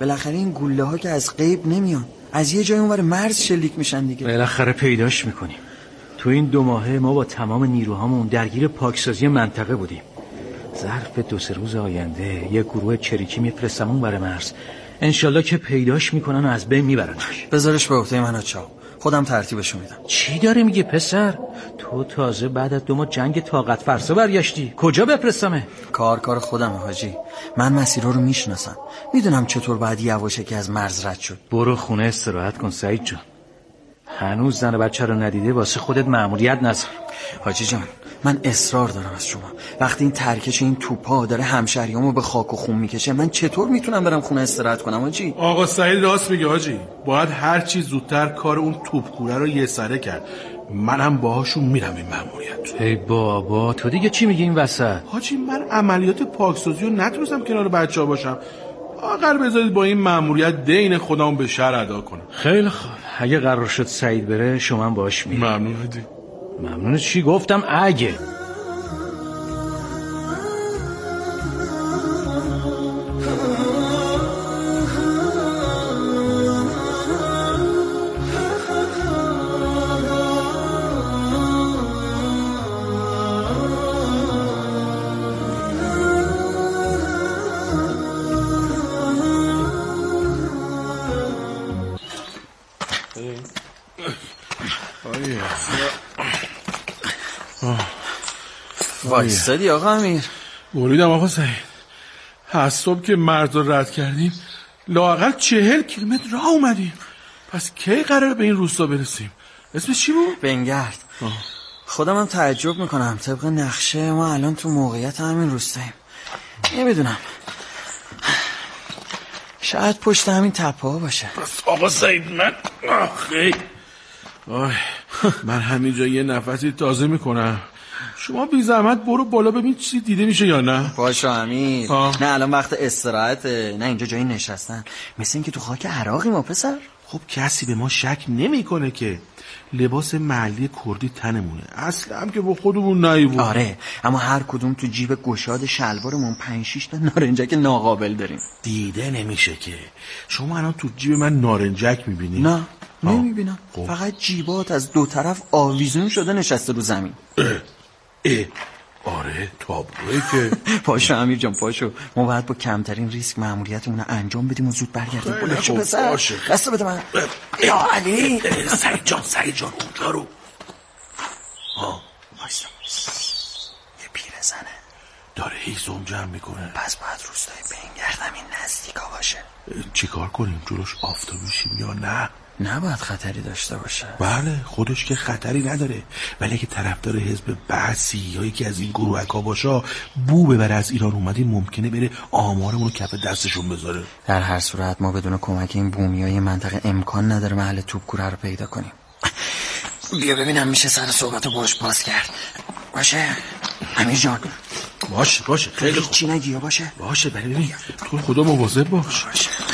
بالاخره این گوله ها که از غیب نمیان، از یه جای اونور مرز شلیک میشن دیگه. بالاخره پیداش میکنیم. تو این 2 ماهه ما با تمام نیروهامون درگیر پاکسازی منطقه بودیم. ظرف 2-3 روز آینده یه گروه چریکی میفرستم اونور مرز، انشالله که پیداش میکنن و از بین میبرنش. بذارش به عهده من آچا، خودم ترتیبشو میدم. چی داره میگه پسر؟ تو تازه بعد از 2 ماه جنگ طاقت فرسا برگشتی، کجا بفرستمه؟ کار خودمه حاجی. من مسیرها رو میشناسم، میدونم چطور باید یواشکی از مرز رد شد. برو خونه استراحت کن سعید جان. هنوز زن و بچه رو ندیده، واسه خودت مأموریت نذار. حاجی جان من اصرار دارم از شما، وقتی این ترکش این توپا داره همشهریامو به خاک و خون میکشه، من چطور میتونم برم خونه استراحت کنم حاجی؟ آقا سعید راست میگه حاجی، باید هر چی زودتر کار اون توپکوره رو یه سره کرد. منم باهاشون میرم این مأموریت. ای بابا تو دیگه چی میگی این وسط؟ حاجی من عملیات پاکسازی رو نتونستم کنار بچه‌ها باشم، آخر بذارید با این مأموریت دین خودمون به شهر ادا کنم. خیلی خوب، اگه قرار شد سعید بره شما هم باهاش میری. ممنون حاجی. ممنون چی؟ گفتم اگه. وایستادی آقا امیر؟ بریدم آقا سعید. از صبح که مرز رو رد کردیم لااقل 40 کیلومتر راه اومدیم. پس کی قراره به این روستا برسیم؟ اسمش چی بود؟ بنگرد. خودم هم تعجب میکنم، طبق نقشه ما الان تو موقعیت همین روستاییم. نمیدونم، شاید پشت همین تپه ها باشه. پس آقا سعید من همینجا یه نفسی تازه میکنم، شما بی زحمت برو بالا ببین چی دیده میشه یا نه. باشه امیر. نه الان وقت استراحته، نه اینجا جایی نشستن. مثل این که تو خاک عراقی ما پسر. خب کسی به ما شک نمیکنه که لباس محلی کردی تنمونه، اصلا هم که با خودمون نایبون. آره اما هر کدوم تو جیب گشاد شلوارمون 5-6 تا نارنجک ناقابل داریم. دیده نمیشه که. شما الان تو جیب من نارنجک میبینی؟ نه نمیبینم. فقط جیبات از 2 طرف آویزون شده نشسته رو زمین. آره تابلوه که. پاشو امیر جان پاشو، ما باید با کمترین ریسک مأموریتمون رو انجام بدیم و زود برگردیم. خب باشه. دست بده من. یا علی. سعید جان اونجا رو. وایسا. یه پیرزنه داره هیزم جمع میکنه. پس باید روستای بنگرد این نزدیکا باشه. چیکار کنیم؟ جلوش آفتابی شیم یا نه؟ نباید خطری داشته باشه. بله خودش که خطری نداره، ولی اگه طرفدار حزب بعثی یا یکی از این گروهکا باشه بو ببره از ایران اومدیم ممکنه بره آمارمون رو کف دستشون بذاره. در هر صورت ما بدون کمک این بومیای منطقه امکان نداره محل توپکوره رو پیدا کنیم. بیا ببینم میشه سر صحبت رو باش باز کرد. باشه امیر جان. باشه خیلی خوب. چی نگی باشه ببین تو خدا مواظب باش.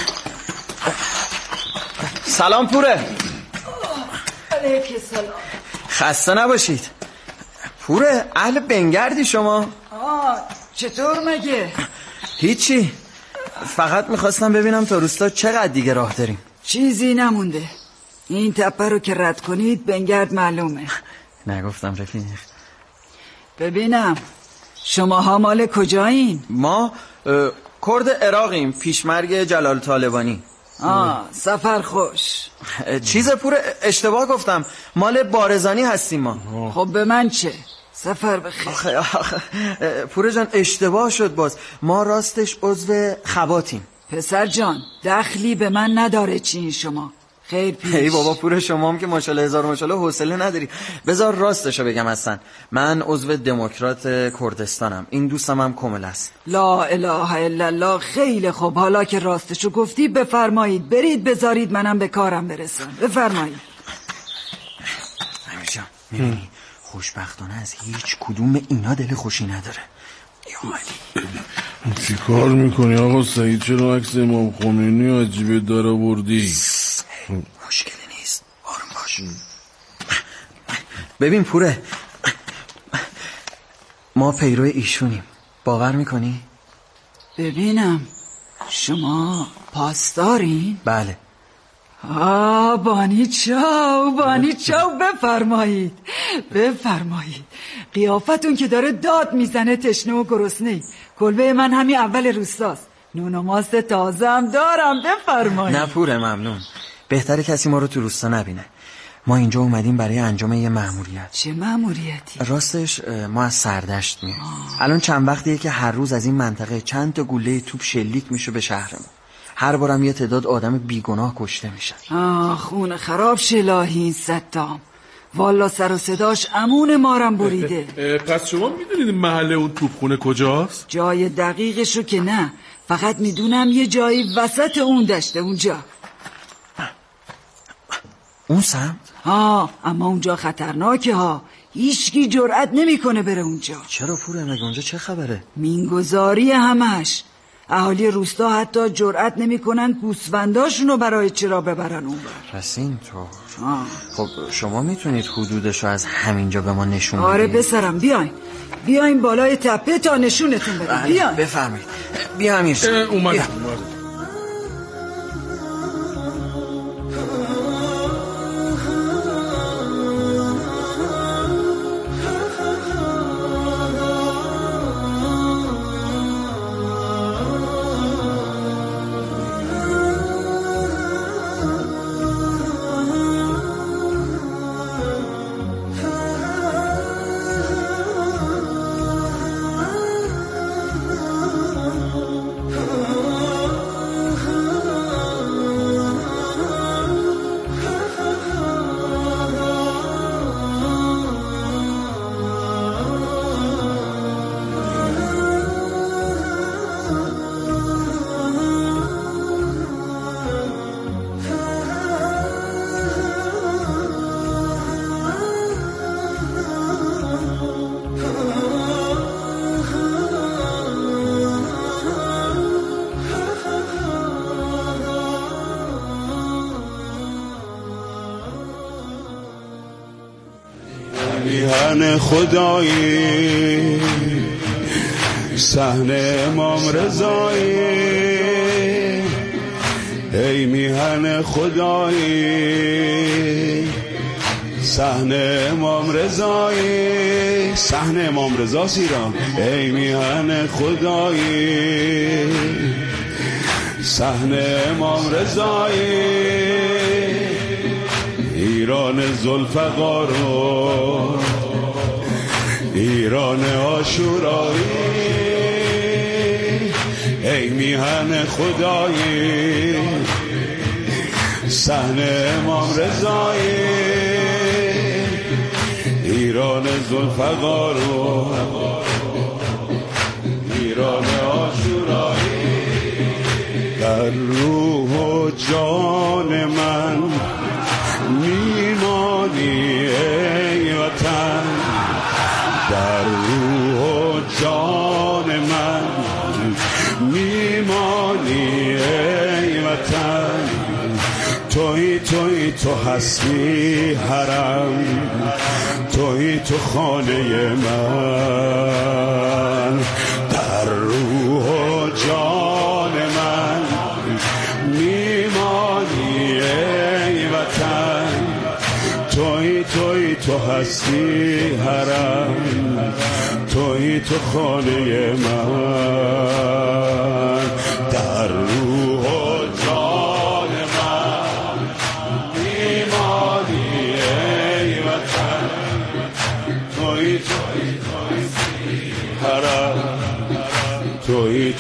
سلام پوره. علیکم سلام. خسته نباشید. پوره اهل بنگردی شما؟ چطور مگه؟ هیچی، فقط میخواستم ببینم تا روستا چقدر دیگه راه داریم. چیزی نمونده، این تپه رو که رد کنید بنگرد معلومه. نگفتم رفیق. ببینم شماها مال کجایین؟ ما کرد عراقیم، پیشمرگ جلال طالبانی. سفر خوش. چیز پوره اشتباه گفتم، مال بارزانی هستیم ما. خب به من چه؟ سفر بخیر. پوره جان اشتباه شد باز، ما راستش عضو خواتیم. پسر جان دخلی به من نداره چی شما. خیر پیش. ای بابا پوره شما هم که ماشاءالله هزار ماشاءالله حوصله نداری. بذار راستشو بگم هستن، من عضو دموکرات کردستانم، این دوستم هم کمل است. لا اله الا الله. خیلی خوب، حالا که راستشو گفتی بفرمایید برید بذارید منم به کارم برسم. بفرمایید. امیر جان میبینی خوشبختانه از هیچ کدوم اینا دل خوشی نداره. یا علی چی کار میکنی آقا سعید؟ چرا عکس امام خمینی عجیبه داره بردی؟ مشکلی نیست، آروم باش. ببین پوره، ما پیرو ایشونیم، باور میکنی؟ ببینم شما پاسدارین؟ بله. بانی چاو بفرمایید. قیافتون که داره داد میزنه تشنه و گرسنه. کلبه من همین اول روستاست. نون و ماست تازه هم دارم، بفرمایید. نه پوره، ممنون. بهتره کسی ما رو تو روستا نبینه. ما اینجا اومدیم برای انجام یه مأموریت. چه مأموریتی؟ راستش ما از سردشت میایم. الان چند وقتیه که هر روز از این منطقه چند تا گوله توپ شلیک میشه به شهرمون. هر بارم یه تعداد آدم بیگناه کشته میشن. خون خراب شلاهی صدام. والا سر و صداش امون مارم بریده. پس شما میدونید محل اون توپخونه کجاست؟ جای دقیقشو که نه، فقط میدونم یه جایی وسط اون دشته اونجا. اون سمت؟ اما اونجا خطرناکه ها. هیچکی جرأت نمیکنه بره اونجا. چرا پوره؟ مگه اونجا چه خبره؟ مینگذاری همش. اهالی روستا حتی جرأت نمیکنن گوسفنداشونو برای چرا ببرن اونور. پس اینطور. خب شما میتونید حدودشو از همینجا به ما نشون بدید؟ آره پسرم، بیاین بالای تپه تا نشونتون بدم. بیاین. بفرمایید. بیا امیر. اومد. میهن خدایی صحن امام رضایی، ای میهن خدایی صحن امام رضایی. صحن امام رضا ایران. ای میهن خدایی صحن امام رضایی، ایران ذوالفقار و ایران عاشورایی. ای میهن خدایی صحن امام رضایی، ایران ذوالفقار و ایران عاشورایی. در روح و جان من میمانی ای وطن، در روح و جان من میمانی ای وطن. توی تو هستی حرم، توی تو خانه من. در روح و جان من میمانی ای وطن، توی تو هستی حرم، توی تو خانه من. در روح و جان من میمانی ای وطن، توی حرم، توی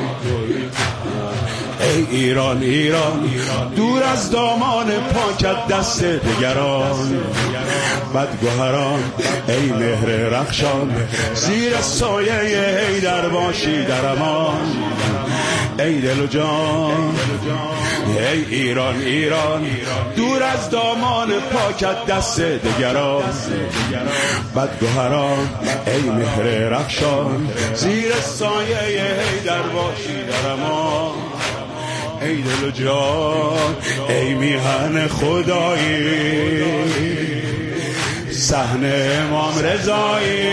ای ایران دور از دامان پاکت دست دگران. بدگوهران ای مهر رخشان، زیر سایه حیدر باشی در امان. ای دل و جان ای ایران دور از دامان پاکت دست دگران. بدگوهران ای مهر رخشان، زیر سایه حیدر باشی در امان. ای دل و جان ای میهن خدایی صحن امام رضایی،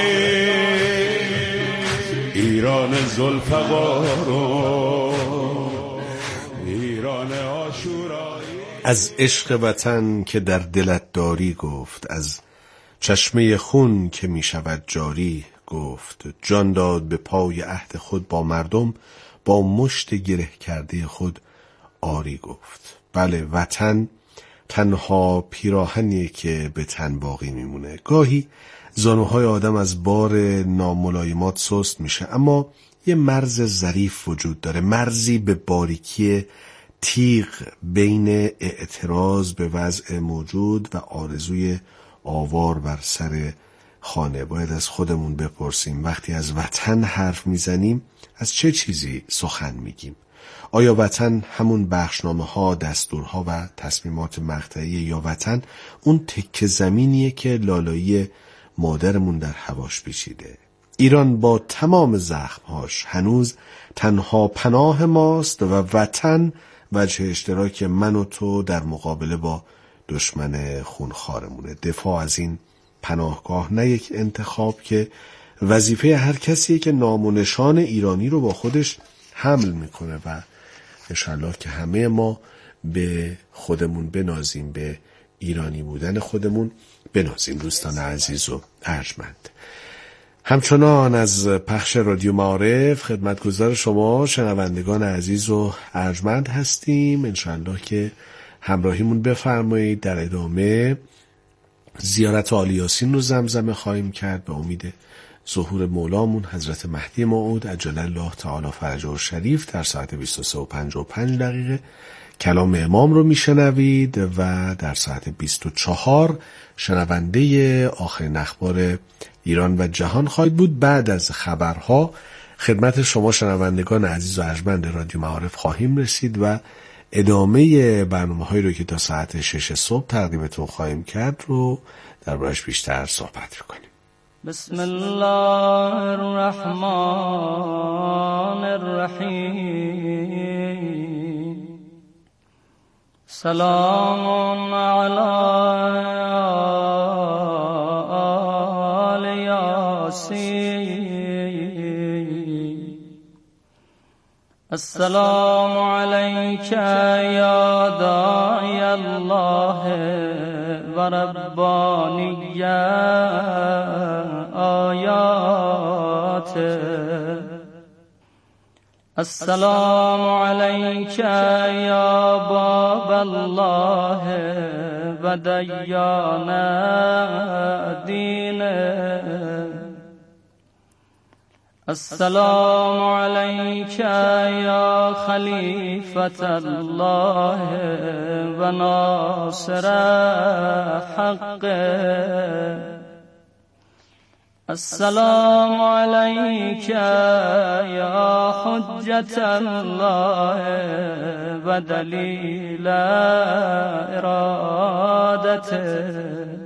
ایران ذوالفقار و آشورایی. از عشق وطن که در دلت داری گفت، از چشمه خون که می شود جاری گفت. جان داد به پای عهد خود با مردم، با مشت گره کرده خود آری گفت. بله، وطن تنها پیراهنیه که به تن باقی میمونه. گاهی زانوهای آدم از بار ناملایمات سست میشه، اما یه مرز ظریف وجود داره، مرزی به باریکی تیغ بین اعتراض به وضع موجود و آرزوی آوار بر سر خانه. باید از خودمون بپرسیم وقتی از وطن حرف میزنیم از چه چیزی سخن میگیم؟ آیا وطن همون بخشنامه ها، دستورها و تصمیمات مقطعی، یا وطن اون تکه زمینیه که لالایی مادرمون در هواش پیچیده؟ ایران با تمام زخمهاش هنوز تنها پناه ماست و وطن وجه اشتراک من و تو در مقابله با دشمن خونخوارمونه. دفاع از این پناهگاه نه یک انتخاب که وظیفه هر کسیه که نام و نشان ایرانی رو با خودش حمل میکنه و انشالله که همه ما به خودمون بنازیم، به ایرانی بودن خودمون بنازیم. دوستان عزیز و ارجمند، همچنان از پخش رادیو معارف خدمتگزار شما شنوندگان عزیز و ارجمند هستیم. انشالله که همراهیمون بفرمایید. در ادامه زیارت عالی یاسین رو زمزمه خواهیم کرد به امید ظهور مولامون حضرت مهدی موعود عجل الله تعالی فرجه الشریف در ساعت 23:55 کلام امام رو میشنوید و در ساعت 24 شنونده آخرین اخبار ایران و جهان خواهید بود. بعد از خبرها خدمت شما شنوندگان عزیز و ارجمند رادیو معارف خواهیم رسید و ادامه برنامه‌هایی رو که تا ساعت 6 صبح تقدیمتون خواهیم کرد رو دربارش بیشتر صحبت می‌کنیم. بسم الله الرحمن الرحیم. سلام علی آل یاسین. السلام علیک یا داعی الله و ربانی آیات. السلام علیک یا باب الله و دیان دین. السلام علیک یا خلیفة الله و ناصر حق. السلام علیک یا حجة الله و دلیل ارادته.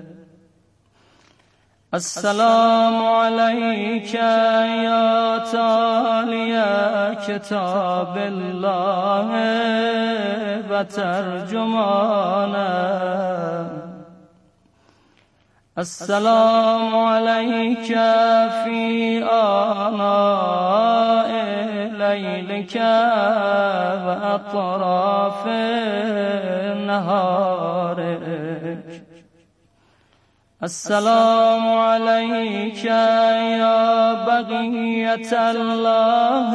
السلام علیک یا تالی کتاب الله و ترجمانه. السلام علیک فی آناء لیلک و اطراف نهارک. السلام علیک یا بقیت الله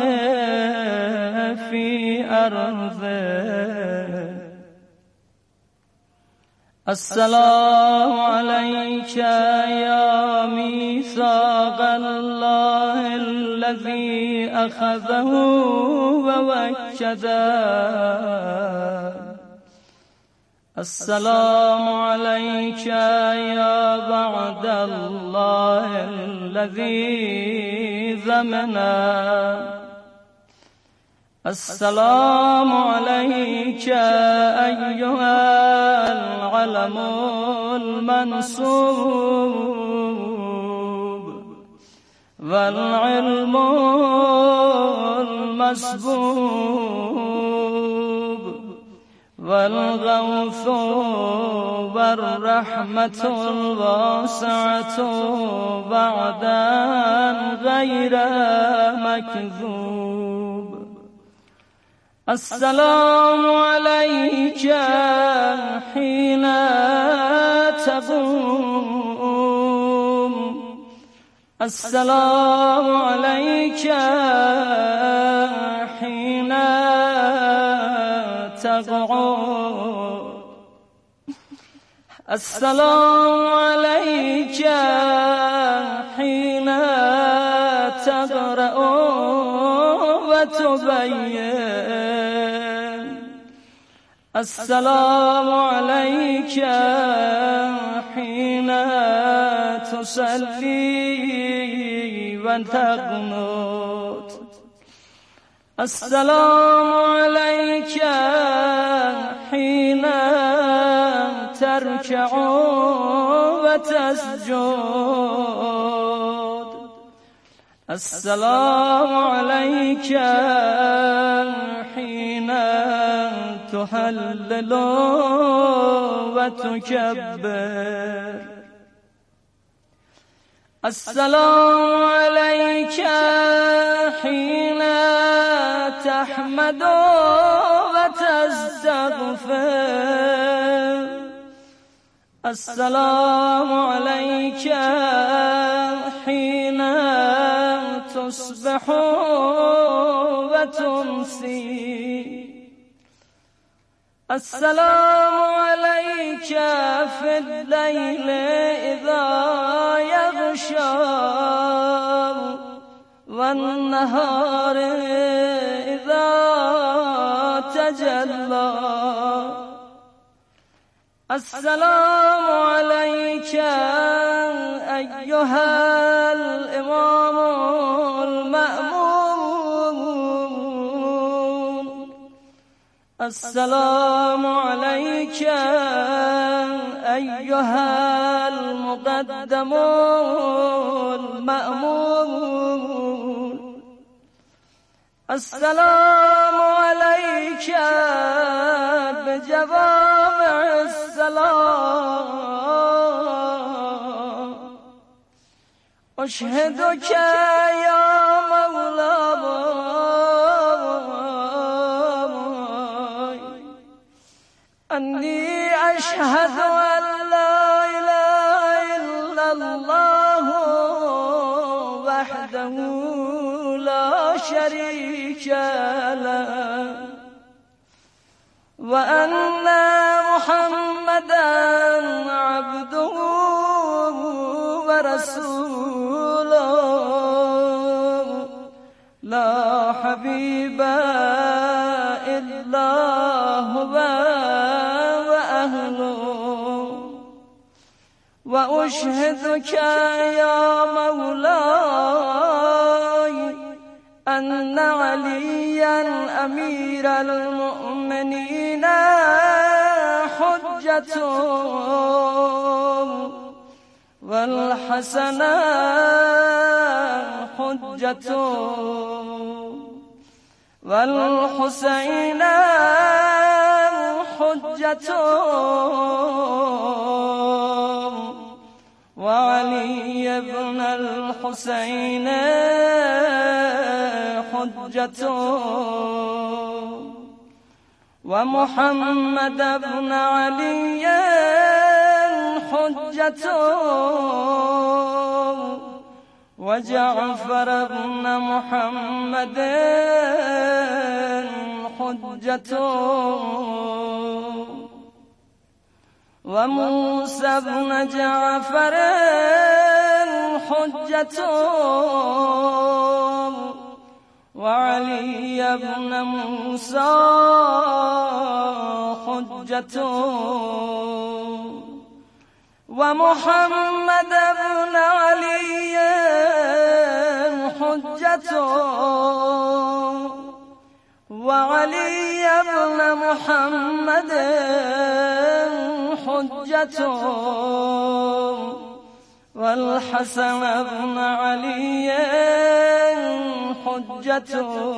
فی ارضه. السلام علیک یا میثاق الله الذی اخذه و وکده. السلام علیک یا وعد الله الذی ضمنه. السلام علیک ایها العلم المنصوب والعلم المسبوب والغوث والرحمة الواسعة بعدا غير مكذوب. السلام عليك حين تقوم السلام عليك حين تقعد السلام عليك حين تقرأ وتبين السلام عليك حين تصلي وتقنت السلام عليك حين تركع وتسجد السلام عليك حين تهلل وتكبر السلام عليك حين تحمد وتستغفر السلام عليك حين تصبح وتمسي السلام عليك في الليل إذا يغشى والنهار إذا تجلى السلام عليك أيها الإمام المأمون السلام عليك أيها المقدم المأمون السلام عليك بجوامع السلام أشهدك يا مولاي أني أشهد أن لا إله إلا الله وحده لا شريك له وأن محمدا عبده ورسوله لا حبيب إلا هو وأهله وأشهدك يا مولاي أن عليا أمير المؤمنين حجة والحسن حجة والحسين حجة وعلي بن الحسين حجة ومحمد بن علي حجة وجعفر بن محمد حجة وموسى بن جعفر حجة وعلي بن موسى حجة ومحمد بن علي حجة وعلي بن محمد حجة والحسن بن علي حجة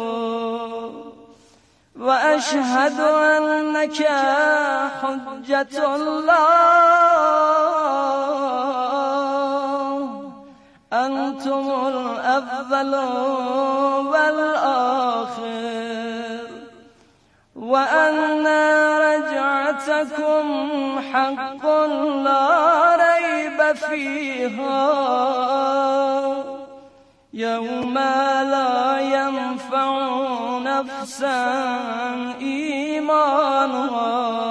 وأشهد أنك حجة الله أنتم الأول والآخر وأن رجعتكم حق لا ريب فيها يوم لا ينفع نفسا إيمانها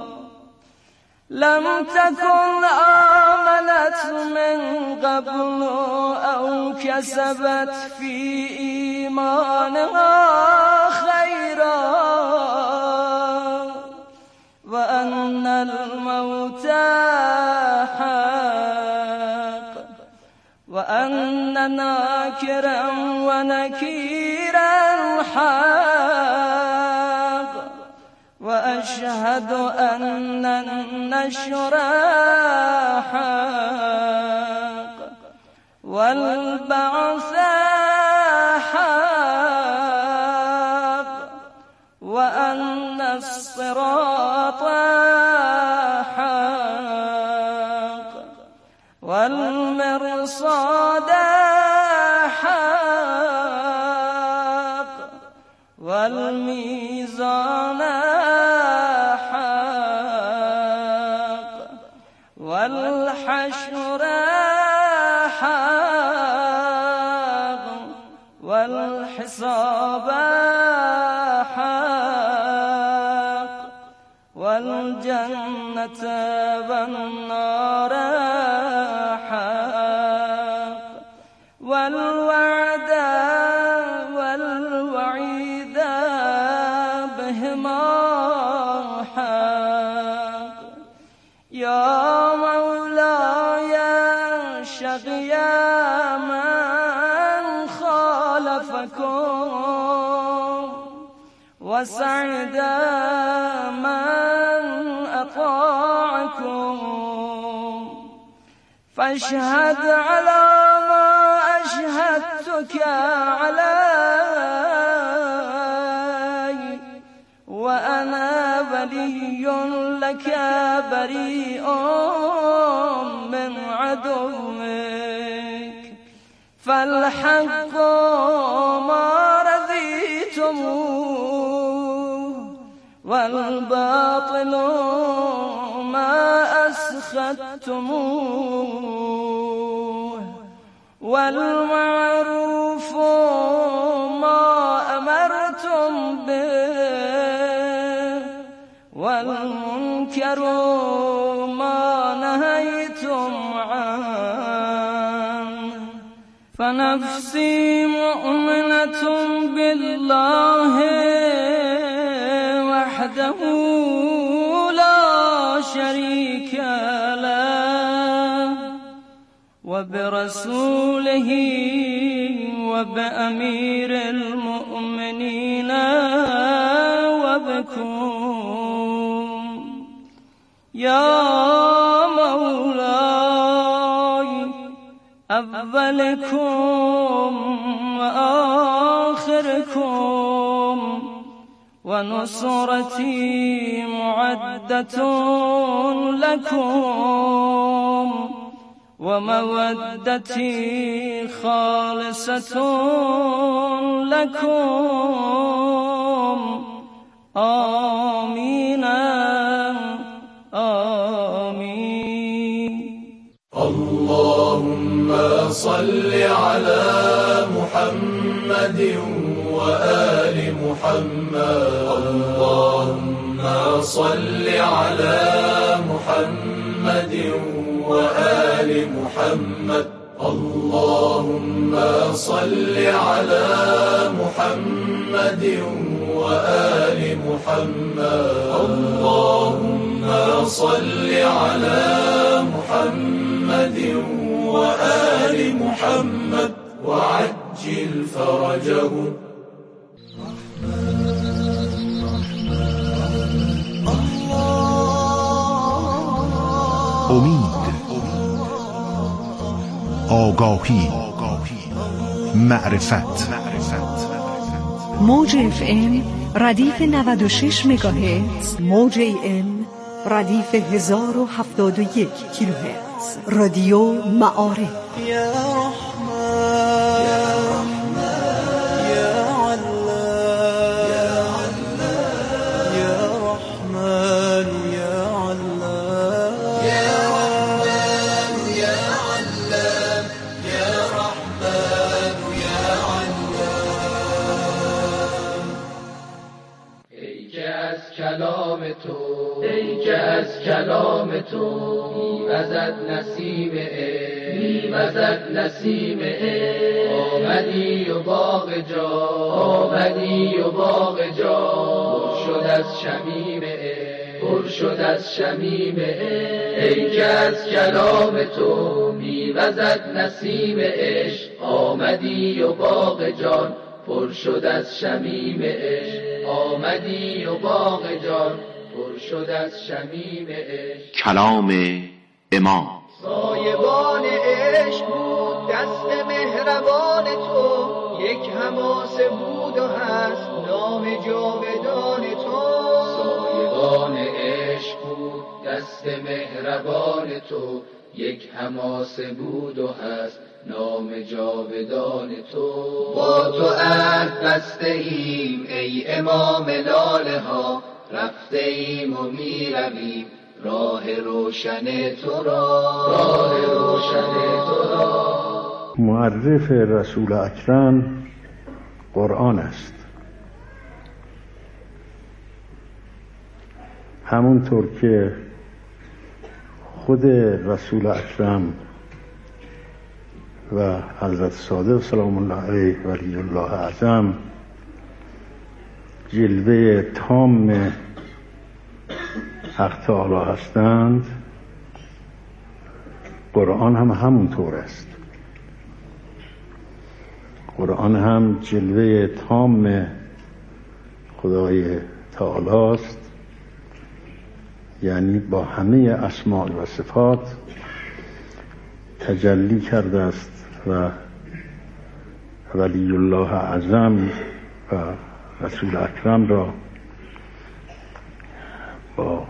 لم تكن آمنت من قبل أو كسبت في إيمانها خيرا وأن الموت حق وأن ناكرا ونكيرا حق وأشهد أن النشر حق والبعث حق وأن الصراط حق والمرصاد حق والميزان حق والحشر حق والحساب حق والجنة والنار حق والوعد والوعيد بهما حق يا مولاي شقي من خالفكم وسعد من أطاعكم فاشهد على ما أشهدتك علي وأنا ولي لك بريء من عدوك فالحق ما رضيتموه والباطل ما أسخطتموه والمعروف ما أمرتم به والمنكر ما نهيتم عنه فنفسي مؤمنة بالله وحده لا شريك له وبرسوله وبأمير المؤمنين وبكم يا مولاي أولكم وآخركم ونصرتي معدة لكم ومودتي خالصة لكم آمين آمين اللهم صل على محمد وآل محمد اللهم صل على محمد وآل محمد اللهم صل على محمد وآل محمد اللهم صل على محمد وآل محمد وعجل فرجهم امید، آگاهی، معرفت. موج FM ردیف 96 مگاهرتز، موج AM ردیف 1071 کیلوهرتز. رادیو معارف. يا رحمن یا علام یا رحمن یا علام یا رحمن یا علام. ای که از کلام تو میوزد نسیم نسیم آمدی و باغ جا پر شد از شمیم ای که از کلام تو میوزد نسیم عشق آمدی و باغ جان پر شد از شمیم عشق آمدی و باغ جان پر شد از شمیم عشق. کلام امام. سایبان عشق بود دست مهربان تو، یک حماسه بود و هست نام جاودان تو. سایبان عشق بود دست مهربان تو، یک حماسه بود و هست نام جاودان تو. با تو عهد بسته ایم ای امام لاله ها، رفته ایم و می رویم راه روشن تو را. معرف رسول اکرم قرآن است. همونطور که خود رسول اکرم و حضرت صادق سلام الله علیه ولی الله اعظم جلوه تام حق تعالی هستند، قرآن هم همونطور است. قرآن هم جلوه تام خدای تعالی است، یعنی با همه اسماء و صفات تجلی کرده است و ولی الله اعظم و رسول اکرم را با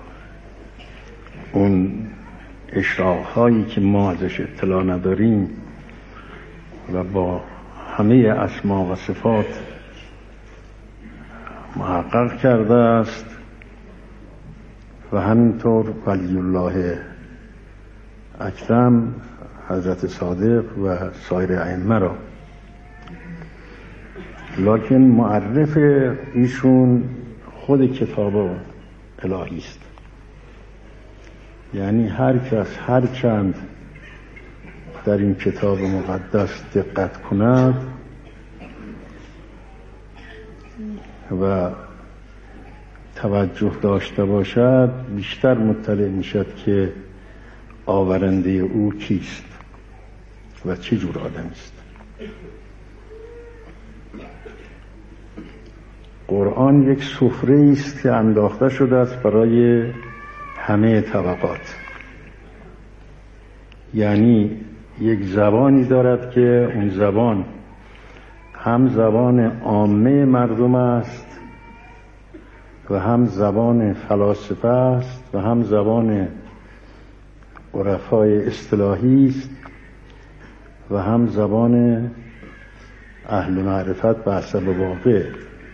اون اشراق‌هایی که ما ازش اطلاع نداریم و با همه اسما و صفات محقق کرده است و همینطور ولی الله اکرم حضرت صادق و سایر ائمه را. لکن معرف ایشون خود کتاب الهی است، یعنی هر کس هر چند در این کتاب مقدس دقت کند و توجه داشته باشد بیشتر مطلع میشد که آورنده او کیست و چه جور آدمی است. قرآن یک سفره است که انداخته شده است برای همه طبقات، یعنی یک زبانی دارد که اون زبان هم زبان عامه مردم است و هم زبان فلاسفه است و هم زبان عرفای اصطلاحی است و هم زبان اهل معرفت به حسب واقع.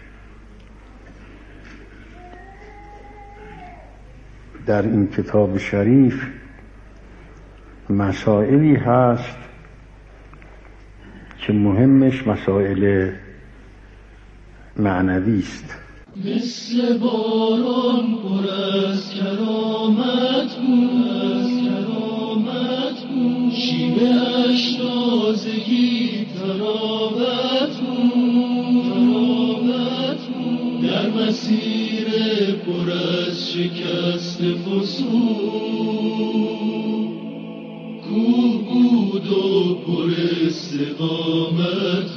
در این کتاب شریف مسائلی هست که مهمش مسائل معنوی است. مثل باران پر از کرامت بود، شیوه اش تازگی تراوت بود، در مسیر پر از شکست فسون، کوه بود و پر استقامت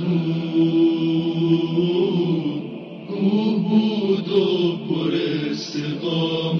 بود، کوه بود و پر استقامت.